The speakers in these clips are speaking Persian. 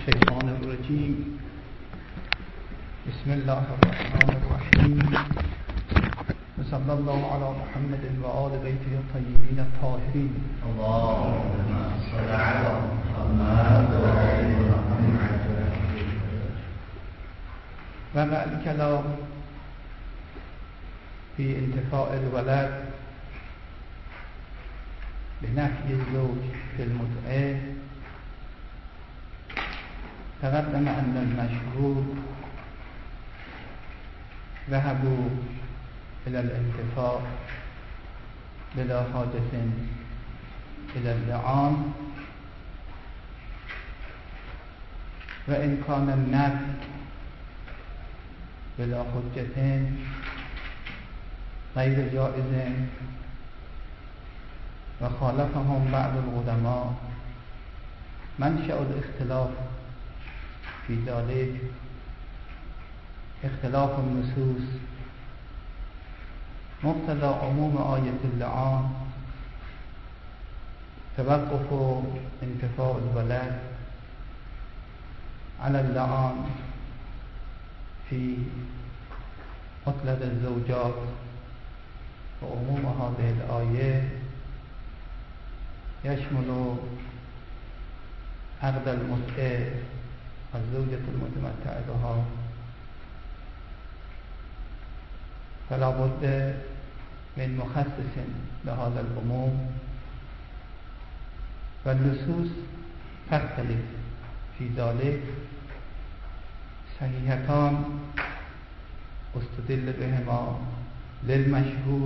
الشيطان الرجيم. بسم الله الرحمن الرحيم. وصلى الله على محمد وآل بيته الطيبين الطاهرين. اللهم صل على محمد وآل محمد. ومع الكلام في انتفاء الولد بنفي الزوج في المتعة. تقدم أن المشهور ذهبوا إلى الانتفاء بلا حاجة إلى اللعان، وإن كان النفي بلا حجة غير جائز، وخالفهم بعض العلماء. منشأ الاختلاف في ذلك اختلاف النصوص. مقتضى عموم آية اللعان توقف انتفاء الولد على اللعان في عطلة الزوجات، وعموم هذه الآية يشمل عقد المتعة الزوجة المتمتع بها، فلا بد من مخصص لهذا العموم، والنصوص تختلف في ذلك. صحيحتان استدل بهما للمشهور،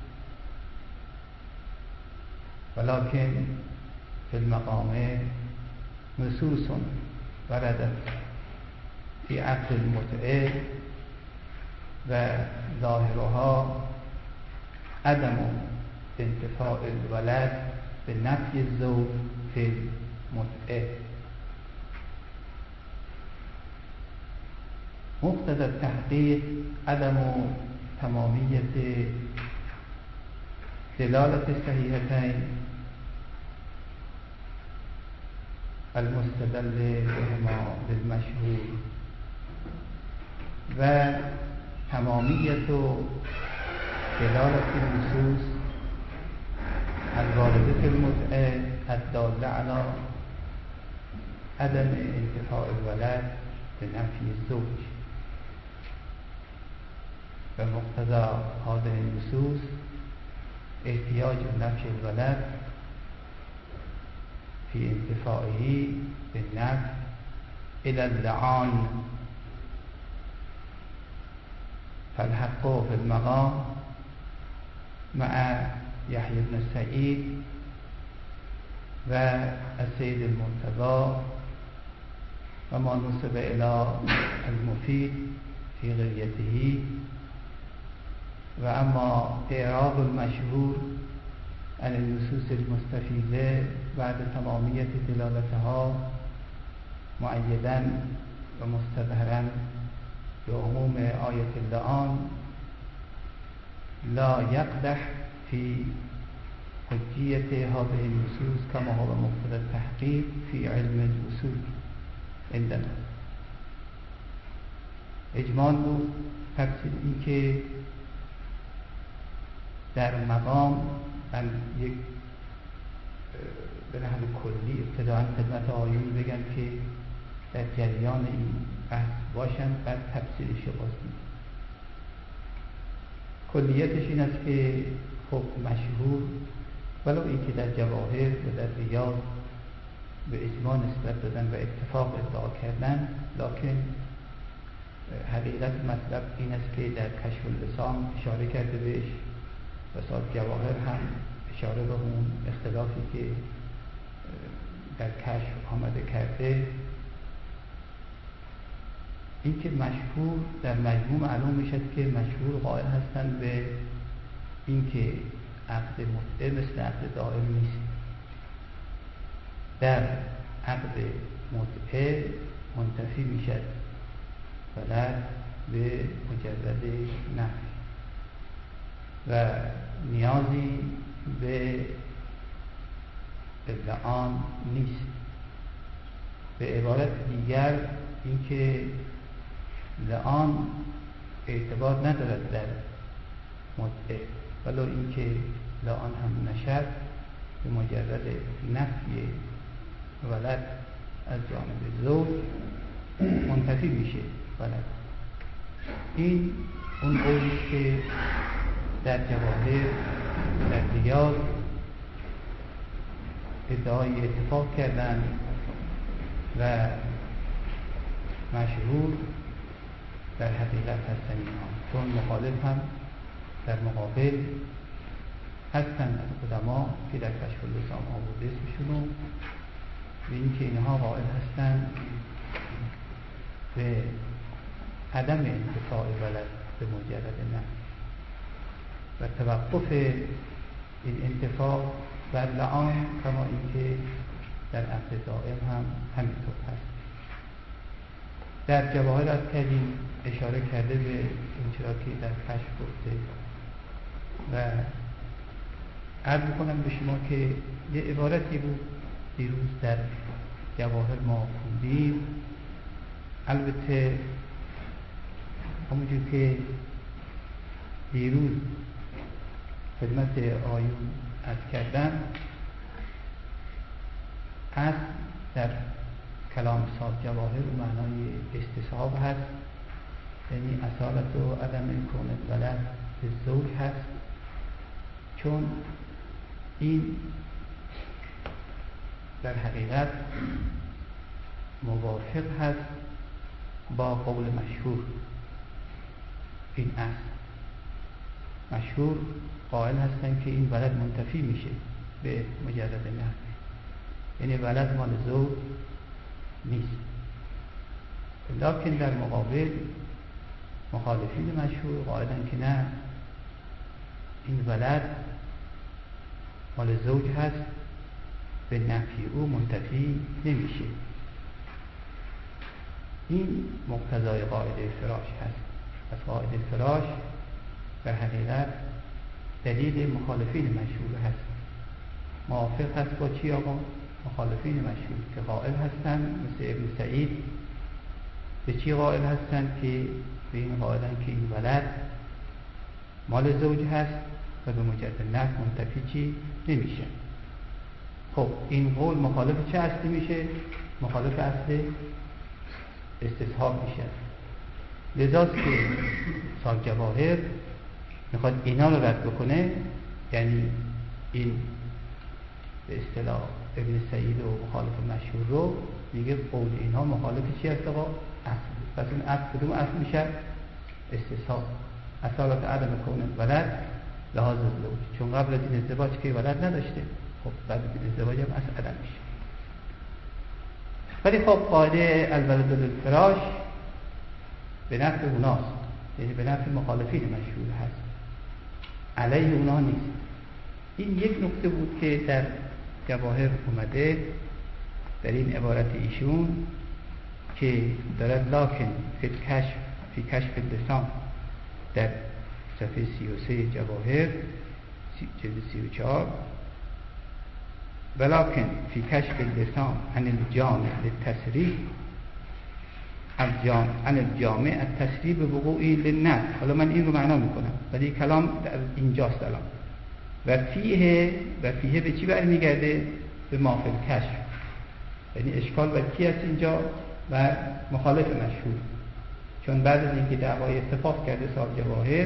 ولكن في المقام نصوص وردت في عقد المتعة وظاهرها عدم انتفاء الولد بنفي الزوج في المتعة. مقتضى التحقيق عدم تمامية دلالة الصحيحتين المستدل بهما بالمشهور، وتمامية دلالة النصوص الواردة في المتعة الدالة على عدم انتفاء الولد بنفي الزوج. ومقتضى هذه النصوص احتياج نفي الولد في انتفائه بالنفي إلى اللعان، فالحق في المقام مع يحيى بن سعيد والسيد المرتضى وما نسب إلى المفيد في غيته. وأما إعراب المشهور عن النصوص المستفيدة بعد تمامية دلالتها مؤيدا ومستظهرا بعموم آية اللعان لا يقدح في حجية هذه النصوص، كما هو مقتضى التحقيق في علم الأصول عندنا. اجمال بود تفسیر این که در مقام من یک به نحو کلی ابتداء خدمت آیون بگم که در جریان این بحث باشم، بعد تفسیرش رو باز میگم. کلیتش این است که خب مشهور ولو اینکه در جواهر و در ریاض به اجماع نسبت دادن و اتفاق ادعا کردن، لکن حقیقت مطلب این است که در کشف اللسان اشاره کرده بهش، و صاحب جواهر هم اشاره به اون اختلافی که در کشف آمده کرده. این که مشهور در مجموع معلوم میشد که مشهور قائل هستند به این که عقد متعه مثل عقد دائم نیست. در عقد متعه منتفی میشد ولد به مجرد نفی و نیازی به لعان نیست. به عبارت دیگر اینکه لعان اعتبار ندارد در مدعی، ولو اینکه لعان هم نشد به مجرد نفی ولد از جانب زوج منتفی میشه ولد. این اون قولی که در جواهر در ریاض ادعای اتفاق کردن و مشهور در حقیقت هستن اینها، چون مخالف هم در مقابل هستن از علما که در کشف اللسان آورده اسمشونو و اینکه اینها قائل هستن به عدم انتفاع ولد به مجرد نفی و توقف این انتفاع بر لعان، کما اینکه در عقد دائم هم همینطور هست. در جواهر از کردیم اشاره کرده به این چرا که در کشف گفته و عرض کنم به شما که یه عبارتی بود دیروز در جواهر ما خوندیم، البته همونجور که دیروز خدمت آیون عرض کردم، اصل در کلام صاحب جواهر و معنای استصحاب هست، یعنی اصالت و عدم کون ولد به زوج هست، چون این در حقیقت موافق هست با قول مشهور. این اصل مشهور قائل هستن که این ولد منتفی میشه به مجرد نفی، یعنی ولد مال زوج نیست. لکن در مقابل مخالفین مشهور قائلن که نه، این ولد مال زوج هست، به نفی او منتفی نمیشه. این مقتضای قاعده فراش هست. از قاعده فراش در حقیقت دلیل مخالفین مشهور هست. موافق هست با چی آقا؟ مخالفین مشهور که قائل هستن مثل ابن سعید به چی قائل هستن؟ که به این قائلن که این ولد مال زوج هست و به مجرد نفی منتفی چی نمیشه. خب این قول مخالف چه اصلی میشه؟ مخالف اصل استصحاب میشه. لذاست که صاحب جواهر میخواد اینا رو رد بکنه، یعنی این به اصطلاح ابن سعید و مخالف مشهور رو میگه قول اینها مخالف چی هست آقا؟ اصل. پس این اصل کدوم اصل میشه؟ استصحاب. اصالت عدم کون ولد لحاظ زوج، چون قبل از این ازدواج که ولد نداشته، خب بعد از این ازدواج هم اصل عدم میشه. ولی خب قاعده الولد للفراش به نفع اوناست، یعنی به نفع مخالفین مشهور هست، علیه اونا نیست. این یک نکته بود که در جواهر اومده در این عبارت ایشون که دارد لکن فی کشف اللسان در صفحه 33 جواهر جلد 34 ولکن فی کشف اللسان عن الجامع للتصریح عن الجامع التصریح به وقوعی للنفی. حالا من این رو معنا میکنم ولی کلام در اینجاست الان. و فیه به چی برمیگرده؟ به موافق کشف، یعنی اشکال بر کی است اینجا؟ و مخالف مشهور، چون بعد از اینکه دعوای اتفاق کرده صاحب جواهر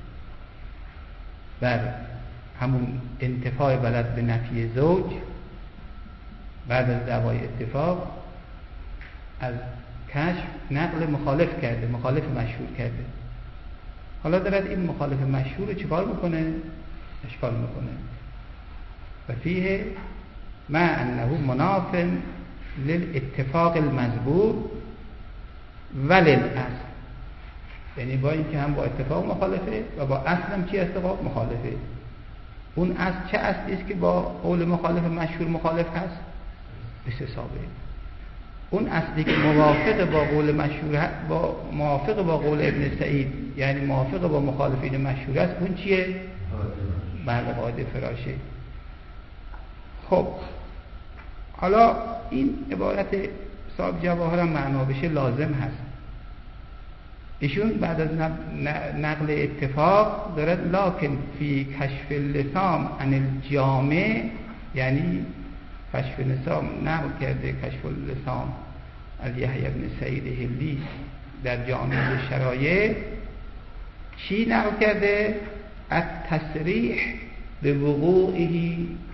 بر همون انتفاع ولد به نفی زوج، بعد از دعوای اتفاق از کشف نقل مخالف کرده، مخالف مشهور کرده. حالا دارد این مخالف مشهور رو چیکار میکنه؟ اشکال میکنه. و فیه مع انه مناف للاتفاق المذکور وللاصل، یعنی با اینکه هم با اتفاق مخالفه و با اصل هم چی اتفاق مخالفه. اون اصل چه اصلی است که با قول مخالف مشهور مخالف هست؟ استصحابه. اون اصلی که موافق با قول مشهور موافق با قول ابن سعید، یعنی موافق با مخالفین مشهور است، اون چیه؟ بله قاعده فراشه. خب حالا این عبارت صاحب جواهر هم معنا بشه لازم هست. ایشون بعد از نقل اتفاق دارد لکن فی کشف اللسام عن الجامع، یعنی کشف اللسام نقل کرده کشف اللسام از یحیی بن سعید هلی در جامع شرایع چی نقل کرده؟ التصریح به وقوعه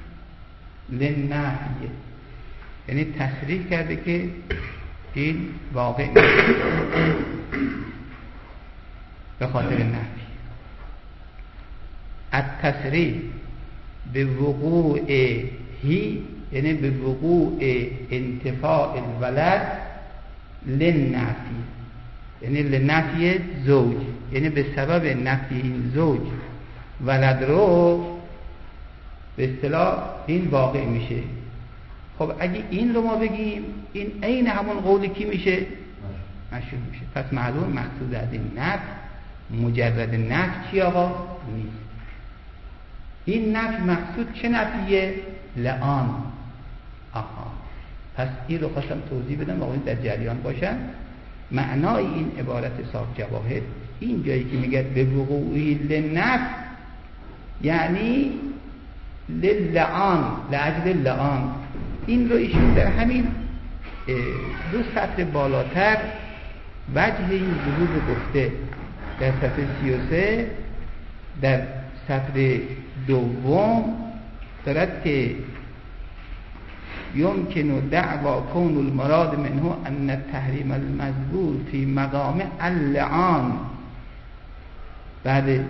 للنفی، یعنی تصریح کرده که این واقع به خاطر نفی. التصریح به وقوعه یعنی به وقوع انتفاع الولد للنفی، یعنی لنفی زوج، یعنی به سبب نفی این زوج ولد رو به اصطلاح این واقع میشه. خب اگه این رو ما بگیم این عین همون قولی کی میشه؟ مشروع میشه. پس معلوم مقصود از این نفی مجرد نفی چی آقا؟ نیست. این نفی مقصود چه نفیه؟ لعان. آها، پس این رو خواستم توضیح بدم واقعا در جریان باشن. معنای این عبارت صاحب جواهر این جایی که میگه به وقوعی لنفی یعنی للعان، لعجل لعان. این رو ایشون در همین دو سطر بالاتر وجه این ظهور رو گفته. در صفحه 33 در سطر دوم دارد که یمکن دعوا کون المراد منه ان التحریم المذکور فی مقام اللعان. بعد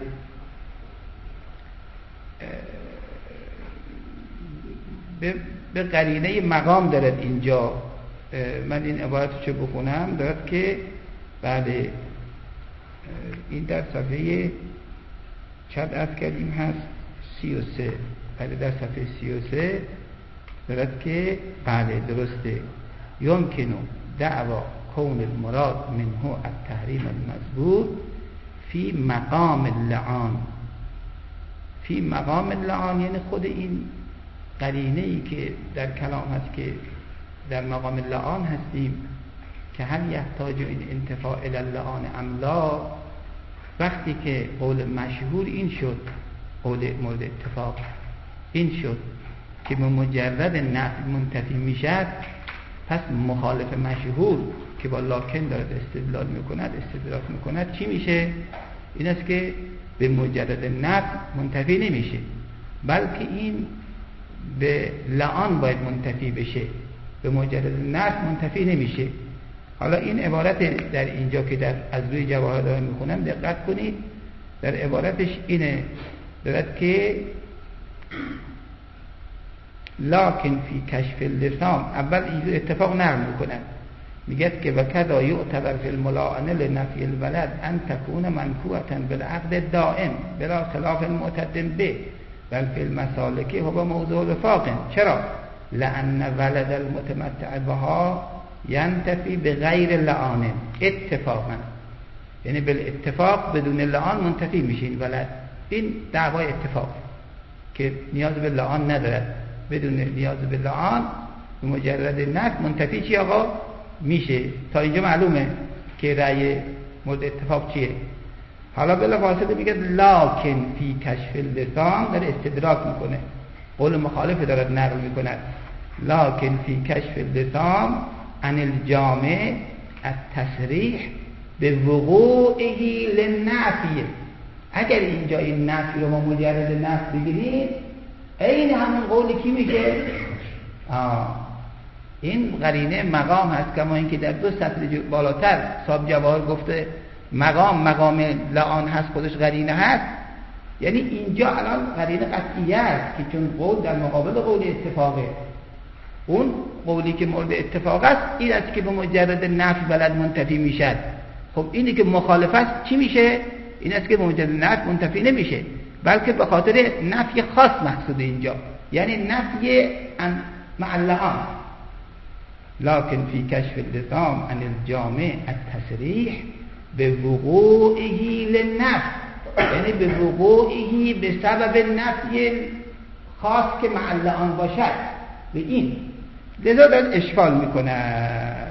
به قرینه مقام دارد اینجا. من این عبارتو چه بخونم دارد که بله این در صفحه چند از کردیم هست 33. بله در صفحه 33 دارد که بله درسته یمکن دعوا کون المراد منه التحریم المذکور فی مقام اللعان. فی مقام اللعان یعنی خود این قرینه ای که در کلام هست که در مقام اللعان هستیم که هم یحتاج این انتفاع الی اللعان املا. وقتی که قول مشهور این شد، قول مورد اتفاق این شد که به مجرد نفی منتفی میشد، پس مخالف مشهور که با لاکن دارد استدلال میکند استدراک میکند چی میشه؟ این است که به مجرد نفی منتفی نمیشه، بلکه این به لعان باید منتفی بشه، به مجرد نفی منتفی نمیشه. حالا این عبارت در اینجا که در از روی جواهر دارم میخونم دقت کنید، در عبارتش اینه دارد که لکن فی کشف اللسام، اول اینجور اتفاق نقل میکنن میگه که وکذا یعتبر فی الملاعنه لنفی الولد ان تكون منفوعه بالعقد الدائم بلا خلاف معتد به بل فی المسالک هو موضوع وفاق. چرا؟ لان ولد المتمتع بها ینتفی به غیر لعان اتفاقا، یعنی بالاتفاق بدون لعان منتفی میشه این ولد. این دعوای اتفاق که نیاز به لعان ندارد، بدون نیاز به لعان به مجرد نفی منتفی چی آقا میشه. تا اینجا معلومه که رأی مورد اتفاق چیه. حالا بلافاصله میگه لکن فی کشف اللسان، داره استدراک میکنه، قول مخالف داره نقل میکنه. لکن فی کشف اللسان عن الجامع التصریح به وقوعه للنفی. اگر اینجا این نفی رو ما مجرد نفی بگیریم این همون قولی کی میشه؟ این قرینه مقام هست، کما اینکه در دو سطر بالاتر صاحب جواهر گفته مقام لعان هست، خودش قرینه هست. یعنی اینجا الان قرینه قطعیه است که چون قول در مقابل قول اتفاقه، اون قولی که مورد اتفاق است این است که به مجرد نفی ولد منتفی میشد. خب اینی که مخالف است چی میشه؟ این است که به مجرد نفی منتفی نمیشه، بلکه به خاطر نفی خاص مقصود اینجا، یعنی نفی مع اللعان. لكن فی کشف اللسان عن الجامع التصریح به وقوعه للنفی، یعنی به وقوعه به سبب نفی خاص که مع اللعان باشد. به این لذا دارد اشکال میکنه.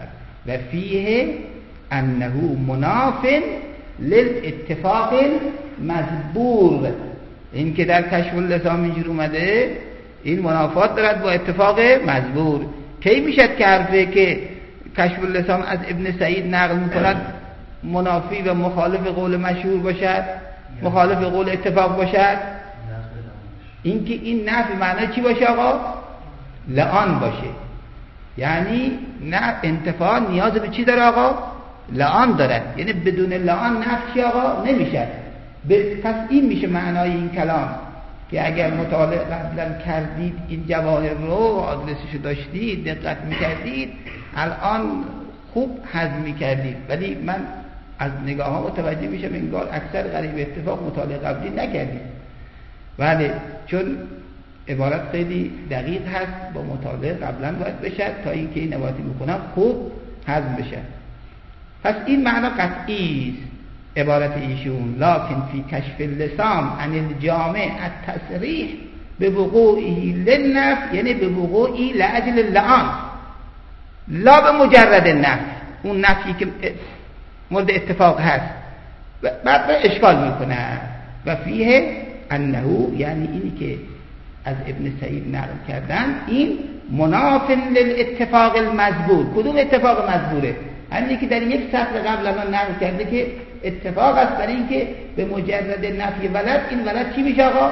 و فیه انه مناف للاتفاق المذبور. این که در کشف اللسان اینجور اومده این منافات دارد با اتفاق مذبور. کی میشد که حرفی که کشف اللسان از ابن سعید نقل میکند منافی و مخالف قول مشهور باشد، مخالف قول اتفاق باشد؟ این که این نفی معنی چی باشه آقا؟ لعان باشه. یعنی نه انتفاع نیاز به چی داره آقا؟ لعان دارد. یعنی بدون لعان نفی چی آقا؟ نمیشه. پس این میشه معنای این کلام که اگر مطالعه قبلا کردید این جواهر رو آدرسشو داشتید دقت میکردید الان خوب هضم میکردید. ولی من از نگاه ها متوجه میشم انگار اکثر غریب اتفاق مطالعه قبلی نکردید. بله، چون عبارت خیلی دقیق هست، با مطالعه قبلا باید بشه تا اینکه این عبارتی میکنم خوب هضم بشه. پس این معنا قطعی است عبارت ایشون. لکن فی کشف اللسان عن الجامع التصریح به وقوعی للنفی، یعنی به وقوعی لاجل اللعان، لا به مجرد نفی. اون نفی که مورد اتفاق هست بعد اشکال میکنه. و فیه انه، یعنی اینی که از ابن سعید نقل کردن این مناف للاتفاق المذبور. کدوم اتفاق مذبوره؟ همینی که در یک سطر قبل الان نقل کرده که اتفاق است برای اینکه به مجرد نفی ولد این ولد چی میشه آقا؟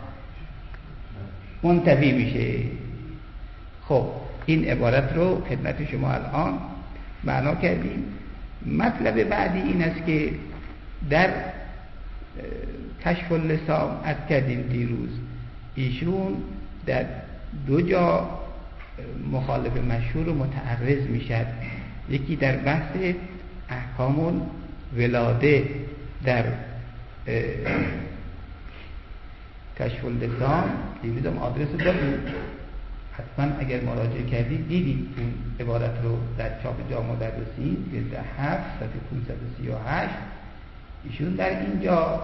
منتفی میشه. خب این عبارت رو خدمت شما الان معنا کردیم. مطلب بعدی این است که در کشف اللسان از کردیم دیروز ایشون در دو جا مخالف مشهور و متعرض میشد. یکی در بحث احکام ولاده در کشف اللسان دیروزم آدرس داریم، حتما اگر مراجعه کردید دیدید این عبارت رو در چاپ جامع مدرسین جلد 7 صفحه 538 ایشون در اینجا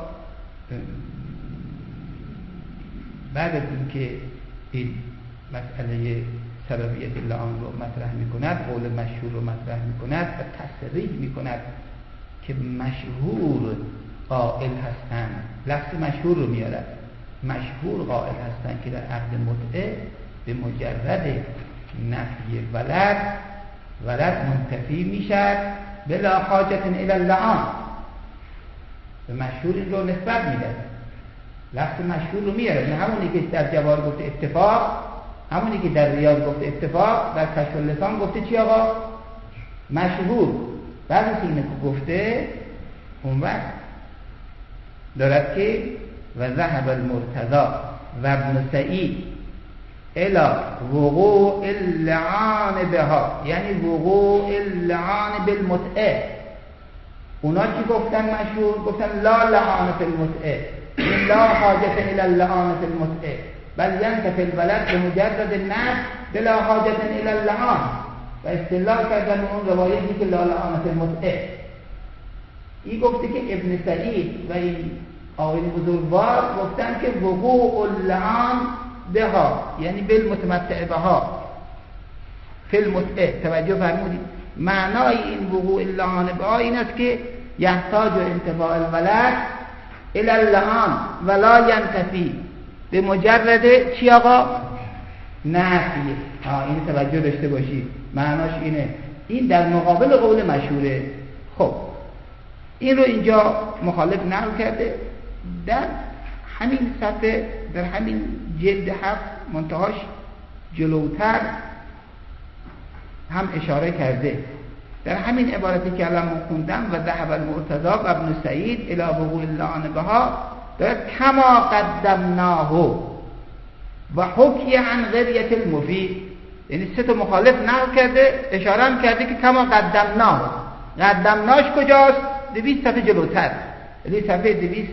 بعد از اینکه این مسئله سببیت لعان رو مطرح میکند، قول مشهور رو مطرح میکند و تصریح میکند که مشهور قائل هستند. لفظ مشهور رو میارد. مشهور قائل هستند که در عقد متعه به مجرد نفی ولد منتفی میشد بلا حاجت الی اللعان. به مشهور این رو نسبت میده. لفظ مشهور رو میاره، نه همونی که در جواهر گفته اتفاق، همونی که در ریاض گفته اتفاق، در کشف اللسان گفته چی آقا؟ مشهور. بعد از اینه که گفته اون وقت دارد که و ذهب المرتضی و ابن سعید الى وقوع اللعان بها، یعنی وقوع اللعان بالمتعه. اونا چی گفتن مشهور؟ گفتن لا لعان فی المتعه، لا حاجت الى اللعان فی المتعه بل ینتفی الولد بمجرد النفی بلا حاجت الى اللعان. و استدلال کردن اون روایتی که لا لعان فی المتعه. این گفته که ابن سعید و این آقایون بزرگوار گفتن که وقوع اللعان بها، یعنی بالمتمتع بها فی المتعه. توجه فرمودید معنای این وقوع اللعان بها این است که یحتاج انتفاع الولد الی اللعان ولا ینتفی به مجرد چی آقا؟ نفیه. این توجه داشته باشید، معناش اینه. این در مقابل قول مشهوره. خب این رو اینجا مخالف نقل کرده در همین صفحه، در همین جلد 7 منتهاش جلوتر هم اشاره کرده. در همین عبارتی که الان خوندم و ذهب المرتضی و ابن سعید الی وقوع اللعان بها دارد کما قدمناه و حکی عن قریة المفید. یعنی سه تا مخالف نقل کرده، اشاره هم کرده که کما قدمناه. قدمناش کجاست؟ 200 صفحه جلوتر، یعنی صفحه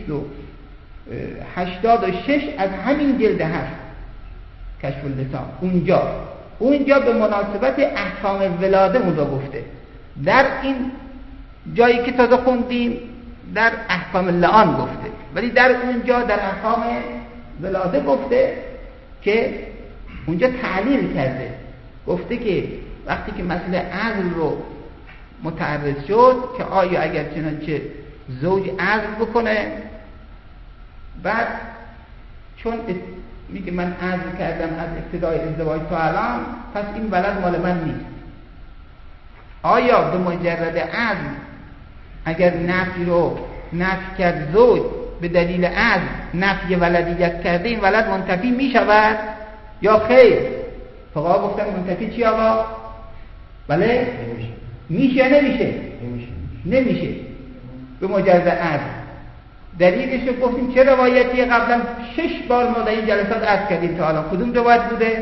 286 از همین جلد 7 کشف اللسان. اونجا به مناسبت احکام ولاده اون رو گفته. در این جایی که تازه خوندیم در احکام لعان گفته، ولی در اونجا در احکام ولاده گفته که اونجا تعلیل کرده. گفته که وقتی که مسئله عزل رو متعرض شد که آیا اگر چنانچه زوج عزل بکنه، بعد چون میگه من عزل کردم از ابتدای ازدواج تا الان، پس این ولد مال من نیست. آیا به مجرد عزل اگر نفی رو نفی کرد زوج به دلیل عزل نفی ولدیت کرده، این ولد منتفی می شود یا خیر؟ فقها گفتن منتفی چی آقا؟ بله؟ میشه یا نمیشه؟ نمیشه به مجرد عزل. دلیلش رو گفتیم چه روایتی قبلا 6 بار ما در این جلسات عرض کردیم تا الان. کدوم روایت بوده؟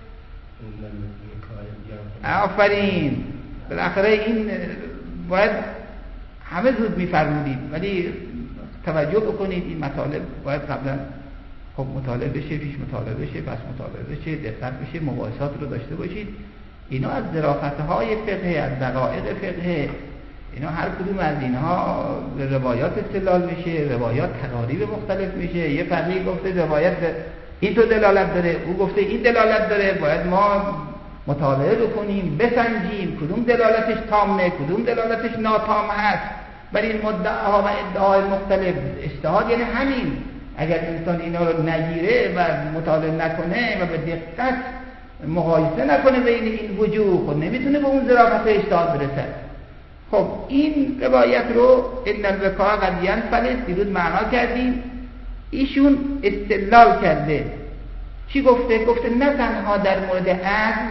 آفرین. بالاخره این باید همه زود میفرمودید، ولی توجه بکنید این مطالب باید قبلا خب مطالعه بشه، پیش مطالعه بشه، پس مطالعه بشه، دقت بشه، مباحثات رو داشته باشید. اینا از ظرافت‌های فقه، از دقایق فقه، اینا هر کدوم از اینها روایات استدلال میشه، روایات تقاریب مختلف میشه. یه فقیه گفته روایت این تو دلالت داره، او گفته این دلالت داره، باید ما مطالعه بکنیم، بسنجیم کدوم دلالتش تامه، کدوم دلالتش ناتام هست. برای این مدعاها و ادعاهای مختلف اجتهاد یعنی همین. اگر انسان اینا رو نگیره و مطالعه نکنه و به دقت مقایسه نکنه بین این وجوه، خود نمیتونه به اون ظرافت اجتهاد برسه. خب این روایت رو ان الوقاء قد ينفلت دیروز معنا کردیم. ایشون استدلال کرده. چی گفته؟ گفته نه تنها در مورد عزل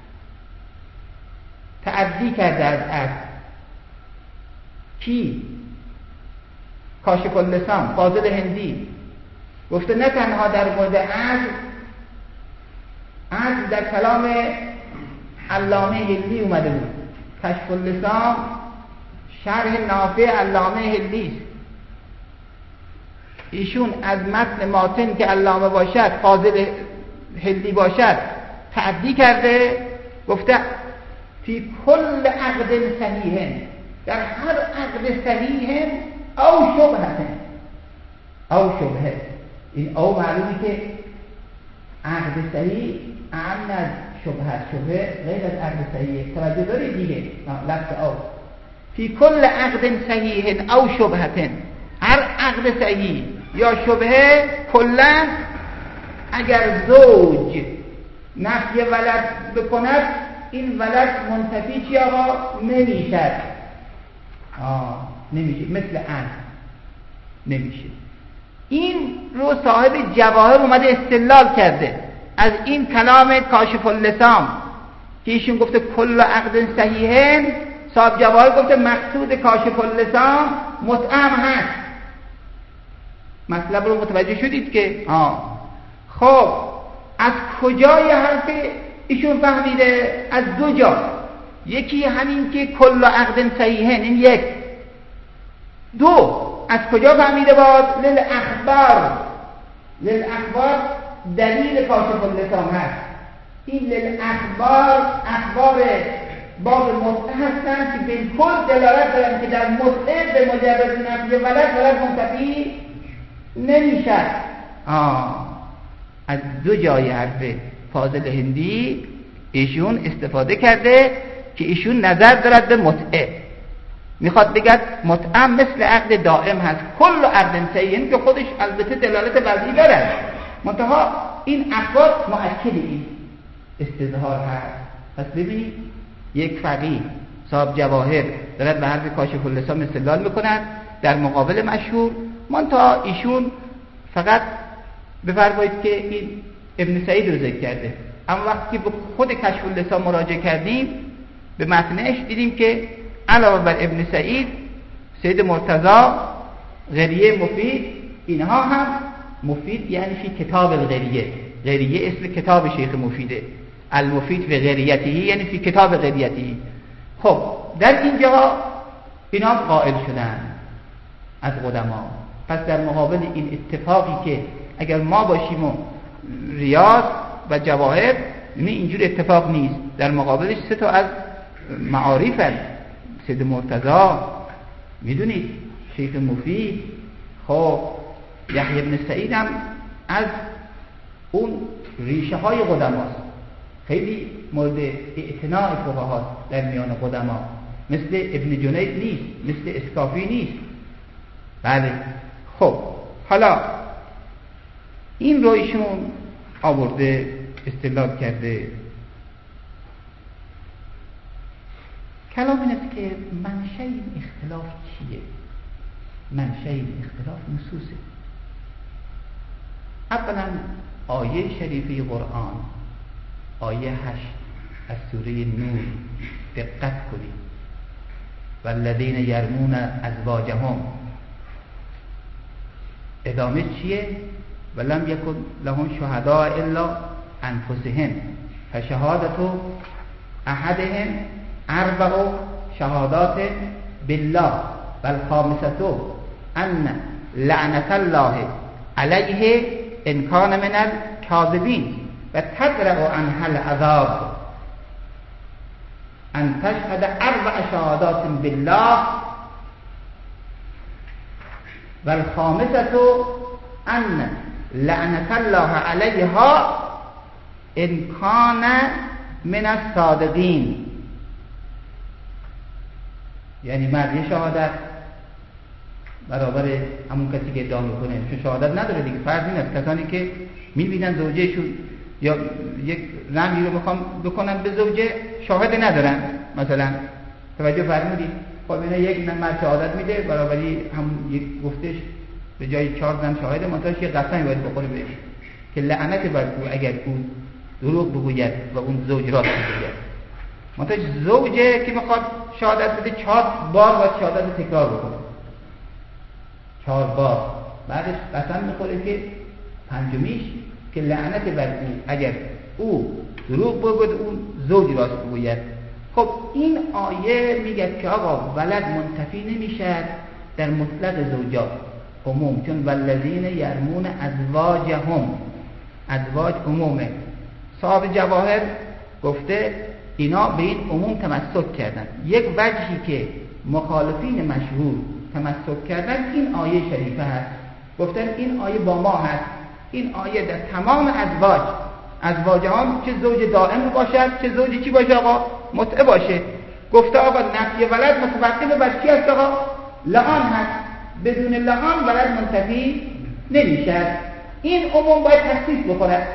تعدی کرده از عزل. کی؟ کاشف اللسان فاضل هندی گفته نه تنها در مورد عزل در کلام علامه هندی اومده بود. کشف اللسان شرح نافع علامه هندی است. ایشون از متن ماتن که علامه باشد، فاضل هندی باشد، تعدی کرده. گفته فی کل عقد صحیح، در هر عقد صحیح او شبهه. این او معلومی که عقد صحیح اعم از شبهه غیر از عقد صحیح. توجه دارید دیگه لفظ او فی کل عقد صحیح او شبهه، هر عقد صحیح یا شبهه کلا اگر زوج نفی ولد بکند، این ولد منتفی چی آقا؟ نمیشد. نمیشه، مثل عن نمیشه. این رو صاحب جواهر اومده استدلال کرده از این کلام کاشف اللسان که ایشون گفته کل عقد صحیحن. صاحب جواهر گفته مقصود کاشف اللسان مطعم هست. مطلب رو متوجه شدید که خب از کجای حرف ایشون فهمیده؟ از دو جا. یکی همین که کل عقد صحیحن، این یک. دو، از کجا فهمیده باز؟ للاخبار دلیل کاشف اللسان هست. این للاخبار اخبار باب مطعه هستن که بالکل دلالت دارن که در مطعه به مجرد نفی ولد منتفی نمیشد. از دو جای حرف فاضل هندی ایشون استفاده کرده که ایشون نظر دارد به مطعه. میخواد بگه مطعه مثل عقد دائم هست. کل عقد صحیح که خودش البته دلالت وضعی داره، منتها این اخبار مؤکد این استظهار هست. پس ببینید یک فقیه صاحب جواهر دارد به حرف کاشف اللسان استدلال میکند در مقابل مشهور، منتها ایشون فقط بفرمایید که این ابن سعید رو ذکر کرده. اما وقتی به خود کشف اللسان مراجعه کردیم به متنش دیدیم که علاوه بر ابن سعید، سید مرتضی، غریه مفید، اینها هم مفید یعنی فی کتاب الغریه. غریه اسم کتاب شیخ مفیده. المفید فی غریته یعنی فی کتاب غریته. خب در اینجا اینا قائل شدن از قدما. پس در مقابل این اتفاقی که اگر ما باشیم و ریاض و جواهر، اینجور اتفاق نیست. در مقابلش سه تا از معارف هست. سید مرتضی میدونید، شیخ مفید، خب یحیی بن سعید هم از اون ریشه های قدماست. خیلی مورد اعتناع فقها در میان قدما. مثل ابن جنید نیست، مثل اسکافی نیست. بله. خب حالا این رو ایشون آورده استدلال کرده. کلام این است که منشأ این اختلاف چیه؟ منشأ این اختلاف نصوصه. اولا آیه شریفه قرآن، آیه 8 از سوره نور دقت کنید. والذین یرمون ازواجهم، ادامه چیه؟ ولم یکن لهم شهداء الا انفسهم فشهادت احدهم 4 شهادات بالله والخامسة ان لعنة الله علیه ان کان من الکاذبین و تدرأ عنها العذاب ان تشهد 4 شهادات بالله والخامسة ان لعنة الله علیها ان کان من الصادقین. یعنی مرد شهادت برابر همون کسی که ادعا میکنه، چون شهادت نداره دیگه. فرض این است کسانی که میبینن زوجهشون یا یک رمی رو میخوام بکنن به زوجه، شاهد ندارن مثلا. توجه فرمودید؟ خب اینا یک مرد شهادت میده، برابری همون یک گفتش به جای 4 زن شاهد، منتهاش یه قسمی باید بخوره بهش که لعنت بر او اگر او دروغ بگوید و اون زوج راست بگوید. منتها زوجه که میخواد شهادت بده 4 بار باید شهادت تکرار بکنه، 4 بار. بعدش قسم میخوره که پنجمیش که لعنت بر او اگر او دروغ بگوید اون زوج راست بگوید. خب این آیه میگه که آقا ولد منتفی نمیشه در مطلق زوجات عموم، چون والذین یرمون ازواجهم، ازواج عمومه. صاحب جواهر گفته اینا به این عموم تمسک کردن. یک وجهی که مخالفین مشهور تمسک کردن این آیه شریفه هست. گفتن این آیه با ما هست. این آیه در تمام ازواج هم، چه زوج دائم باشد چه زوج چی باشه آقا متعه باشه. گفته آقا نفی ولد متوقف بر چی هست آقا؟ لعان هست. بدون لعان ولد منتفی نمیشه. این عموم باید تخصیص بخوره.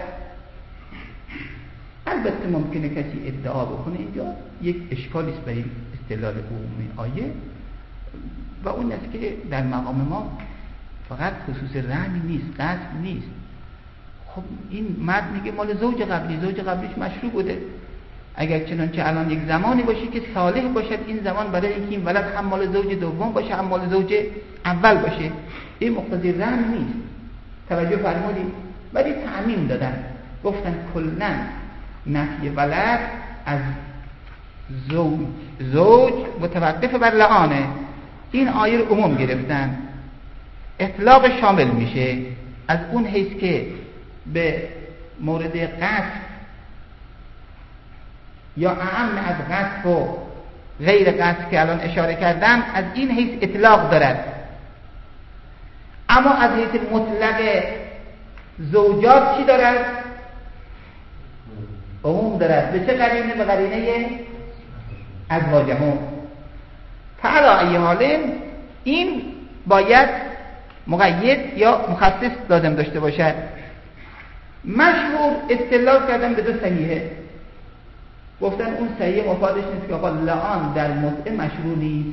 البته ممکنه کسی ادعا بکنه اینجا یک اشکالی است برای استدلال عمومی آیه، و اون است که در مقام ما فقط خصوص رحمی نیست، قصد نیست. خب این مرد میگه مال زوج قبلیش مشروع بوده. اگر چنانچه الان یک زمانی باشه که صالح باشد این زمان برای اینکه این ولد هم مال زوج دوم باشه هم مال زوج اول باشه، این مقتضی رحم نیست. توجه فرمودید؟ ولی تعمیم دادن، گفتن کلاً نفی ولد از زوج متوقف بر لعانه. این آیه رو عموم گرفتن، اطلاق شامل میشه از اون حیث که به مورد قصد یا اعم از قصد و غیر قصد که الان اشاره کردم، از این حیث اطلاق دارد. اما از حیث مطلق زوجات چی دارد؟ عموم دارد. به چه قرینه؟ به قرینه ازواجهم. فعلی ای حال این باید مقید یا مخصص لازم داشته باشد. مشهور استدلال کردن به 2 صحیحه. گفتن اون صحیح مفادش نیست که آقا لعان در متعه مشروع نیست.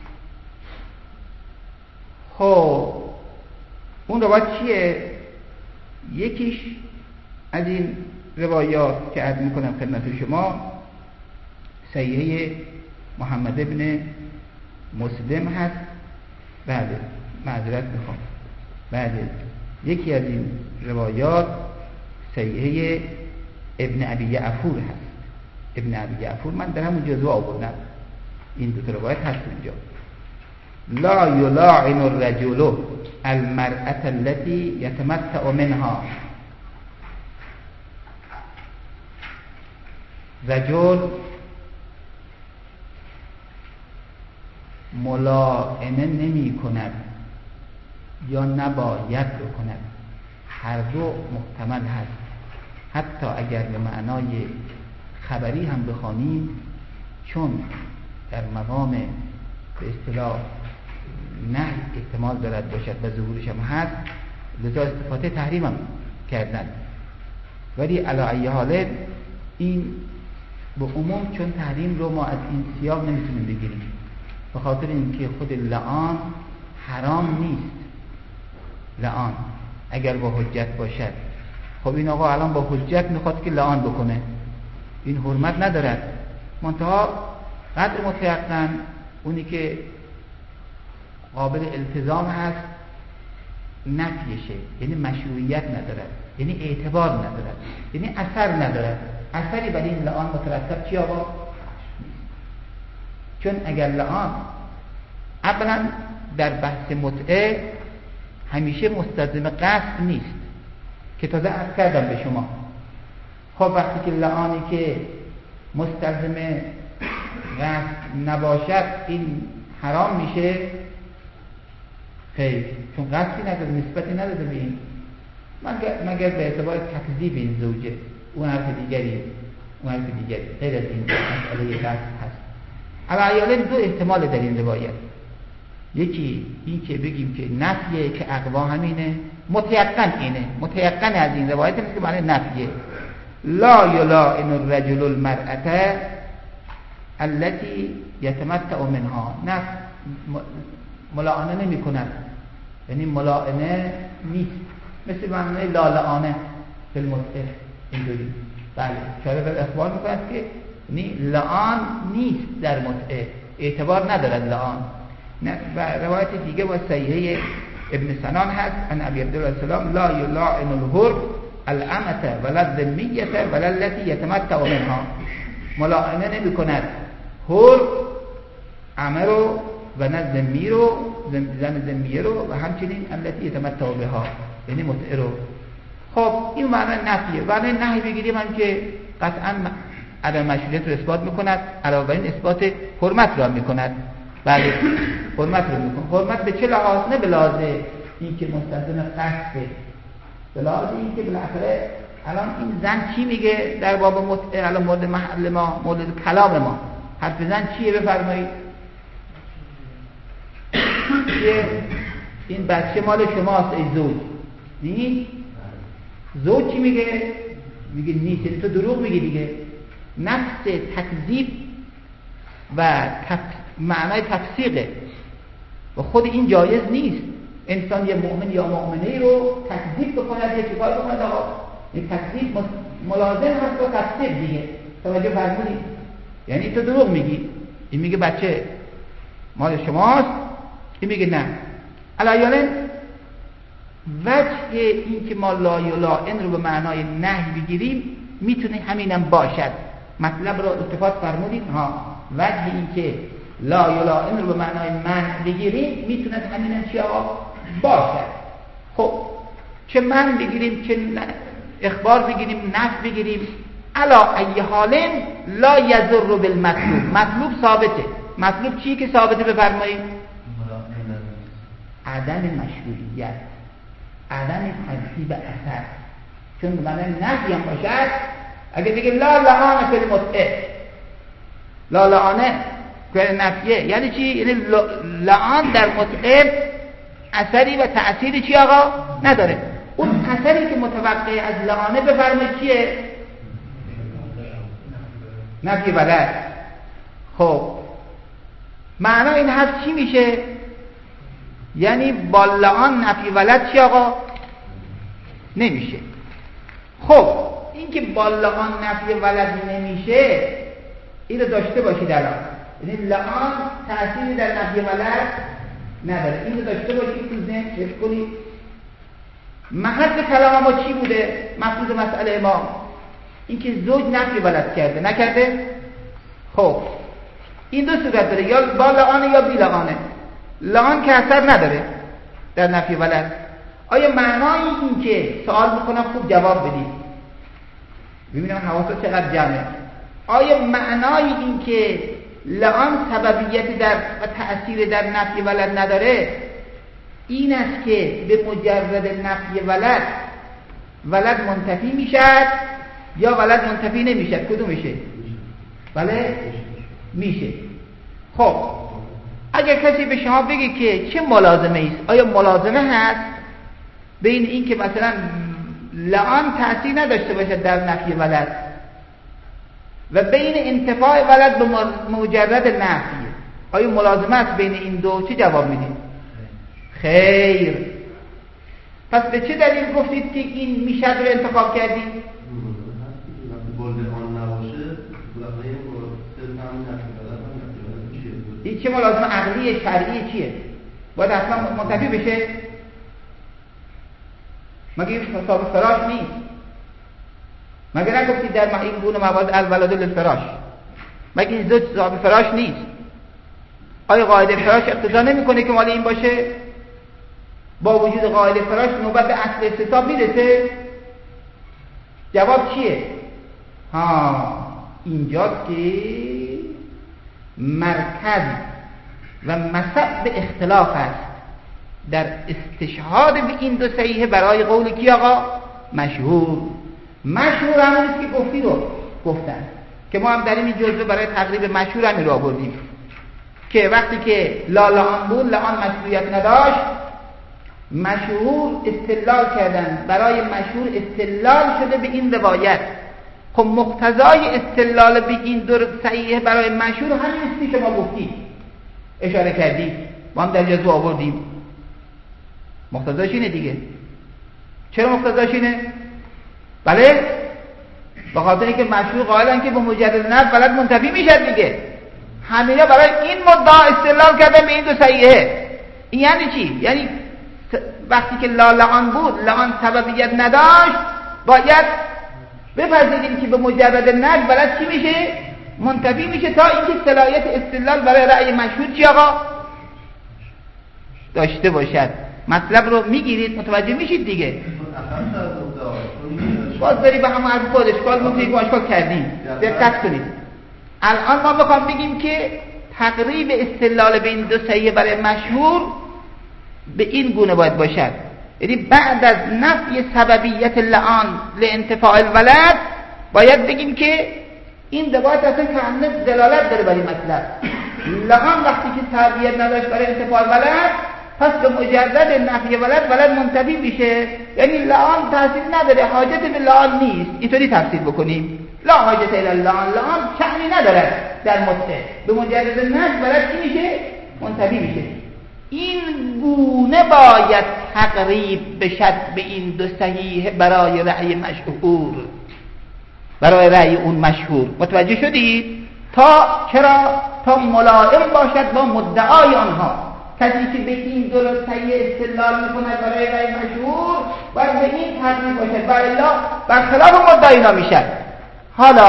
خب اون روایت چیه؟ یکیش از این روایات که عرض میکنم خدمت شما صحیحه محمد ابن مسلم هست. بله معذرت میخوام، بله یکی از این روایات صحیحه ابن ابی یعفور هست. ابن ابی یعفور من در همون جزوه آوردم، این 2 روایت هست اونجا. لا یلاعن الرجل المرأة التي يتمتع منها. رجل ملاعنه نمی کند یا نباید بکند، هر دو محتمل هست. حتی اگر به معنای خبری هم بخوانیم، چون در مقام به اصطلاح نهی احتمال دارد باشد و ظهورش هم هست، لذا استفاده تحریم هم کردن. ولی علی ای حال این به عموم چون تحریم رو ما از این سیاق نمیتونیم بگیریم، به خاطر اینکه خود لعان حرام نیست. لعان اگر با حجت باشد، خب این آقا الان با حجت میخواد که لعان بکنه، این حرمت ندارد. منتها قدر متیقن اونی که قابل التزام هست نفیشه، یعنی مشروعیت ندارد، یعنی اعتبار ندارد، یعنی اثر ندارد. اثری بر این لعان مترتب چی آقا؟ چون اگر لعان اولا در بحث متعه همیشه مستلزم قصد نیست که تازه عرض کردم به شما. خب وقتی که لعانی که مستلزم قصد نباشد این حرام میشه؟ خیر، چون قصدی نداره، نسبتی نداره به این، مگر به اعتبار تکذیب این زوجه، اون حرف دیگری غیر از این مسئله قصد هست. علیه دو احتمال در این روایت، یکی این که بگیم که نفیه که اقوا همینه، متیقن اینه، متیقن از این روایت نیست که معنی نفیه. لا یلائن الرجل المرأة التي یتمتع منها، نفی ملاعنه نمی کند، یعنی ملاعنه نیست، مثل معنی لا لعانه فی المتعه اینجوری. بله، شارع بر اخبار میکند که لعان نیست در متعه، اعتبار ندارد لعان. و روایت دیگه با صحیحه ابن سنان هست ان ابی عبدالله السلام لا یلائن الحر الامة ولا الذمیة ولا التي یتمتع منها، ملاعنه نمی کند حر امه رو و نه ذمی رو، زن ذمیه رو، و همچنین التي یتمتع بها یعنی متعه رو. خب این معنی نفیه. معنی نهی بگیریم هم که قطعا عدم مشروعیت رو اثبات میکند، علاوه بر این اثبات حرمت را میکند. بله، حرمت رو میکند. حرمت به چه لحاظ؟ نه به لحاظ این که مستلزم قصده، به لحاظ این که بالاخره الان این زن چی میگه در باب متعه؟ الان مورد محل ما، مورد کلام ما حرف زن چیه؟ بفرمایید. این بچه مال شماست ای زوج. نیست؟ زوج چی میگه؟ میگه نیست، تو دروغ میگی دیگه. نفس تکذیب و معنای تفسیقه و خود این جایز نیست. انسان یه مؤمن یا مؤمنه رو تکذیب بکند، یه چیکار بکند آقا؟ این تکذیب ملازم هست با تفسیق دیگه. توجه فرمودید؟ یعنی تو دروغ میگی. این میگه بچه مال شماست، این میگه نه. علایالن وجه این که ما لا یلائن رو به معنای نهی بگیریم میتونه همینم باشد. مطلب رو التفات فرمودید ها. وجه این که لا یلائن رو به معنای منع بگیریم میتونه همینم چی آقا باشد. خب چه من بگیریم، چه اخبار بگیریم، نفی بگیریم، علا ای حالن لا یضر بالمطلوب. مطلوب ثابته. مطلوب چیه که ثابته؟ بفرمایید. عدم مشروعیت، عدم تنصیب اثر. چون به معنی نفی هم باشد، اگه بگیم لا لعانه فی المتعه، لا لعانه فی نفیه یعنی چی؟ یعنی لعان در متعه اثری و تأثیری چی آقا نداره. اون اثری که متوقع از لعانه بفرمایید چیه؟ نفی ولد. خب معنا این حرف چی میشه؟ یعنی با لعان نفی ولد چی آقا؟ نمیشه. خب این که با لعان نفی ولد نمیشه این رو داشته باشید الان، یعنی لعان تأثیری در نفی ولد نداره. این رو داشته باشید تو ذهن حفظ کنید. محل کلام ما چی بوده؟ مفروض مسئله ما این که زوج نفی ولد کرده نکرده. خب این دو صورت داره، یا با لعانه یا بی لعانه. لعان که اثر نداره در نفی ولد. آیا معنای این که سوال میکنم خوب جواب بدید ببینم حواست چقدر جمعه، آیا معنای این که لعان سببیت در و تأثیر در نفی ولد نداره این است که به مجرد نفی ولد منتفی میشد یا ولد منتفی نمیشد؟ کدوم میشه؟ بله میشه. خب اگر کسی به شما بگه که چه ملازمه است، آیا ملازمه هست بین این که مثلا لعان تأثیر نداشته باشد در نفی ولد و بین انتفاع ولد به مجرد نفی، آیا ملازمه است بین این دو؟ چه جواب میدید؟ خیر. پس به چه دلیل گفتید که این میشد رو انتخاب کردید؟ این چه ملازمه عقلی شرعی چیه؟ باید اصلا منتفی بشه؟ مگه این صاحب فراش نیست؟ مگه نگفتید در این گونه مواد الولد للفراش؟ مگه این زوج صاحب فراش نیست؟ آیا قاعده فراش اقتضا نمیکنه که مال این باشه؟ با وجود قاعده فراش نوبت به اصل استثاب میرسه؟ جواب چیه؟ اینجاست که مرکز و مصب اختلاف است در استشهاد به این دو صحیحه برای قول کی آقا؟ مشهور. مشهور همونیست که گفتی رو گفتن که ما هم در این جزء برای تقریب مشهور همین رو آوردیم که وقتی که لا لعان بود، لعان مشروعیت نداشت، مشهور استدلال کردن، برای مشهور استدلال شده به این روایت. خب مقتضای استدلال به این دو صحیحه برای مشهور همین است که ما گفتیم، اشاره کردیم، ما هم در جزء آوردیم. مقتضاش اینه دیگه. چرا مقتضاش اینه؟ بله، به خاطر اینکه مشهور قائلن که به مجرد نفی ولد منتفی میشه دیگه. همینا برای این مدعا استدلال کردن به این دو صحیحه. این یعنی چی؟ یعنی وقتی که لا لعان بود، لعان سببیت نداشت، باید بپذیریم که به مجرد نفی ولد چی میشه؟ منتفی میشه، تا اینکه صلاحیت استدلال برای رأی مشهور چی آقا؟ داشته باشد. مطلب رو میگیرید، متوجه میشید دیگه. باز بری به همه از خود اشکال مطلق و اشکال کردیم. دقت کنید. الان ما بخوام بگیم که تقریب استدلال به این دو صحیحه برای مشهور به این گونه باید باشد، یعنی بعد از نفی سببیت لعان لانتفاع الولد باید بگیم که این روایت اصلا کاملا دلالت داره برای مطلب. لعان وقتی که سببیت نداشت برای انتفاع الولد، پس به مجرد نفی ولد منتفی میشه، یعنی لعان تاثیر نداره، حاجت به لعان نیست. اینطوری تفسیر بکنیم، لا حاجت الی اللعان، لعان شأنی نداره در متع، به مجرد نفی ولد چی میشه؟ منتفی میشه. این گونه باید تقریب بشد به این دو صحیحه برای رأی مشهور، برای رأی اون مشهور. متوجه شدید؟ چرا؟ تا ملائم باشد با مدعای آنها. کسی که به این دو صحیحه استدلال میکند برای رأی مشهور باید به این تقریب باشد، و الا برخلاف مدعای اینا میشد. حالا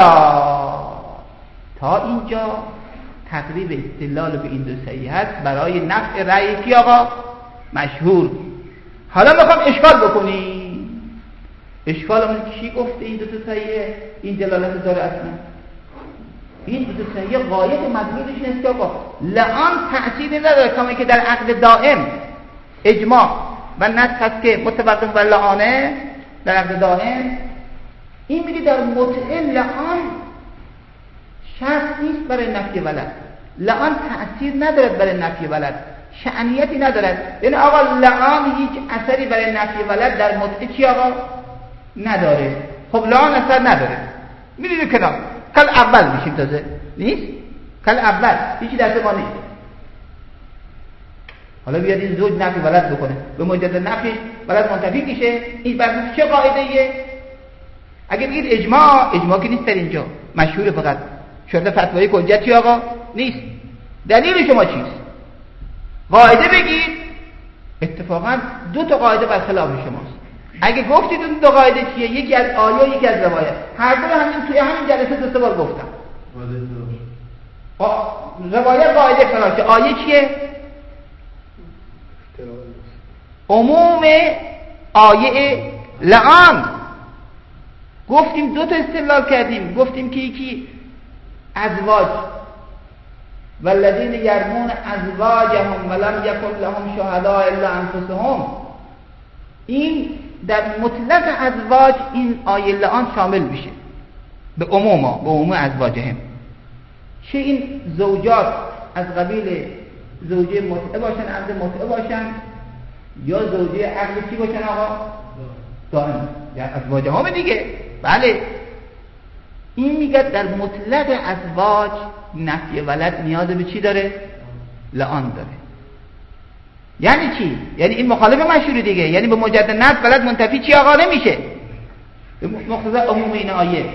تا اینجا تقریب استدلال به این دو صحیحه است برای نفع رأی کی آقا؟ مشهور. حالا میخوام اشکال بکنیم. اشکالمون کی گفته این دو صحیحه این دلالت داره؟ اصلا این دو صحیحه غایت مدلولش نیست که آقا لعان تأثیری نداره، کما که در عقد دائم اجماع و نص هست که متوقف بر لعانه در عقد دائم. این میگه در متع لعان شرط نیست برای نفی ولد، لعان تأثیر ندارد برای نفی ولد، شأنیتی ندارد. یعنی آقا لعان هیچ اثری برای نفی ولد در متع چی آقا؟ نداره. خب لعان اثر نداره، میدونی کنار کل اول میشیم، تازه نیست کل اول هیچی دست ما نیست. حالا بیاد این زوج نفی ولد بکنه، به مجرد نفی ولد منتفی میشه. این بر چه قاعده ایه؟ اگه بگید اجماع که نیست در اینجا، مشهور فقط شده فتوای حجتی آقا نیست. دلیل شما چیست؟ قاعده بگید. اتفاقا دو تا قاعده برخلاف شماست. اگه گفتید اون دو قاعده چیه؟ یکی از آیه، یکی از روایت. هر دو همین توی همین جلسه دو بار گفتم. روایت قاعده فراشه، آیه چیه؟ عموم آیه لعان. گفتیم دو تا استدلال کردیم، گفتیم که یکی ازواج والذین یرمون ازواجهم ولم یکن لهم شهداء الا انفسهم، این در مطلق ازواج این آیه لعان شامل میشه، به عموم ازواجهم. چه این زوجات از قبیل زوجه متعه باشن، عقد متعه باشن، یا زوجه عقد چی باشن آقا؟ دائم، یعنی ازواج هم دیگه. بله این میگه در مطلق ازواج نفی ولد نیاز به چی داره؟ لعان داره. یعنی چی؟ یعنی این مخالف مشهور دیگه، یعنی به مجرد نفی ولد منتفی چی آقا نمیشه به مقتضی عموم این آیه.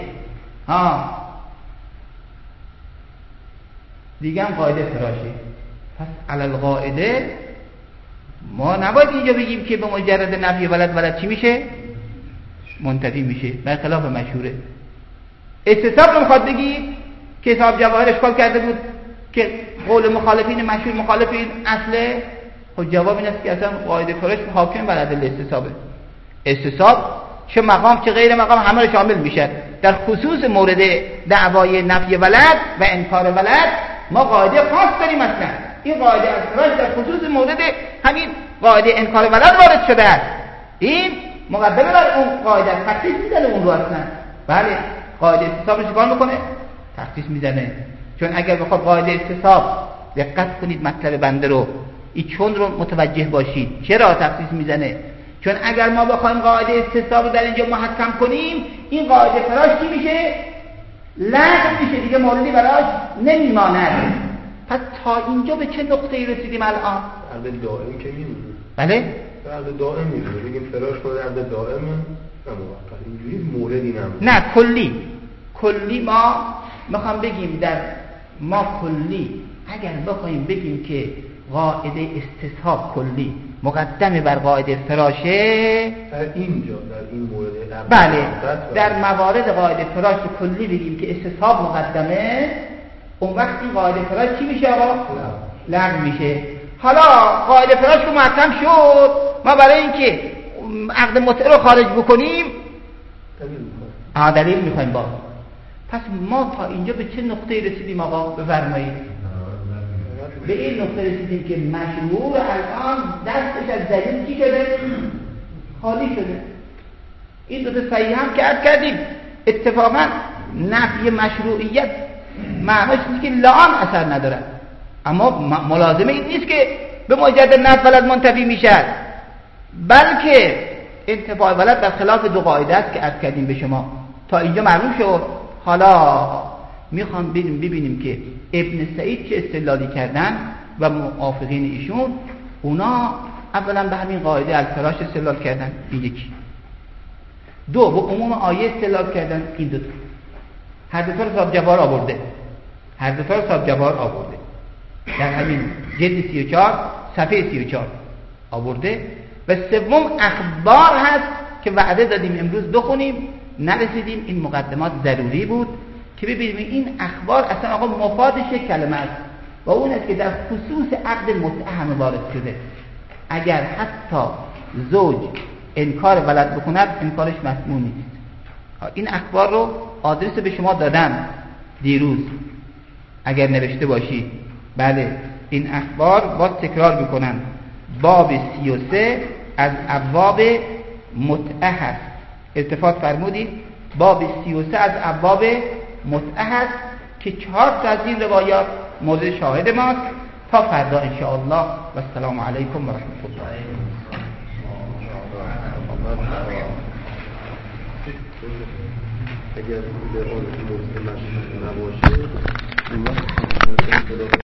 دیگه هم قاعده فراشه. پس علی القاعده ما نباید اینجا بگیم که به مجرد نفی ولد چی میشه؟ منتفی میشه، برخلاف مشهوره. استصحاب رو میخواد بگید که صاحب جواهر اشکال کرده بود که قول مخالفین مشهور مخالف این اصله. خب جواب این است که اصلا قاعده فراش حاکم بر ادله استصحابه. استصحاب چه مقام چه غیر مقام همه رو شامل میشه. در خصوص مورد دعوای نفی ولد و انکار ولد ما قاعده خاص داریم. اصلا این قاعده فراش در خصوص مورد همین قاعده انکار ولد وارد شده است. این مقدمه بر اون قاعده تخصیص میزنه اون رو اصلا. بله قاعده استصحاب رو چیکار میکنه؟ تخصیص میزنه. چون اگر بخواد قاعده استصحاب، دقت کنید مطلب بنده رو، این چون رو متوجه باشید چرا تخصیص میزنه. چون اگر ما بخوایم قاعده استصحاب رو در اینجا محکم کنیم، این قاعده فراش چی میشه؟ لغو میشه دیگه، موردی براش نمیماند. پس تا اینجا به چه نقطه‌ای رسیدیم الان؟ عقد دائم که میمونه. بله؟ عقد دائم میمونه. بگیم فراش کنه عقد دائمه، نه موقت. اینجوری موردی نمونه. نه کلی ما میخوام بگیم در ما کلی اگر بخوایم بگیم که قاعده استصحاب کلی مقدمه بر قاعده فراشه، در اینجا در این مورد بله در موارد قاعده فراش کلی بگیم که استصحاب مقدمه، اون وقت این قاعده فراش چی میشه آقا؟ لغو میشه. حالا قاعده فراش که محکم شد، ما برای اینکه عقد متعه رو خارج بکنیم دلیل میخوایم باز. پس ما تا اینجا به چه نقطه رسیدیم آقا؟ بفرمایید. به این نقطه رسیدیم که مشهور الان دستش از دلیل چی شده؟ خالی شده. این دو تا صحیح هم که عرض کردیم اتفاقا نفی مشروعیت معناش نیست که لعان اثر نداره، اما ملازمه این نیست که به مجرد نفی ولد منتفی میشد، بلکه انتفاع ولد در خلاف دو قاعده است که عرض کردیم به شما. تا اینجا معلوم شد. حالا میخوام ببینیم که ابن سعید چه استدلالی کردن و موافقین ایشون. اونا اولا به همین قاعده الفراش استدلال کردن، این یکی. دو به عموم آیه استدلال کردن، این دو تا. هر دو تا رو صاحب جواهر آورده. در همین جلد 34 صفحه 34 آورده. و سوم اخبار هست که وعده دادیم امروز بخونیم، نرسیدیم. این مقدمات ضروری بود که ببینیم این اخبار اصلا آقا مفادش کلمه است و اون است که در خصوص عقد متعه همه وارد شده. اگر حتی زوج انکار ولد بکند انکارش مسموع نیست. این اخبار رو آدرس به شما دادم دیروز اگر نوشته باشید. بله این اخبار با تکرار میکنن. باب 33 از ابواب متعه هست. التفات فرمودید باب 33 از ابواب متعه هست که 4 تا از این روایات مورد شاهد ماست. تا فردا ان شاء الله و السلام علیکم و رحمت الله. اگر به اون نباشه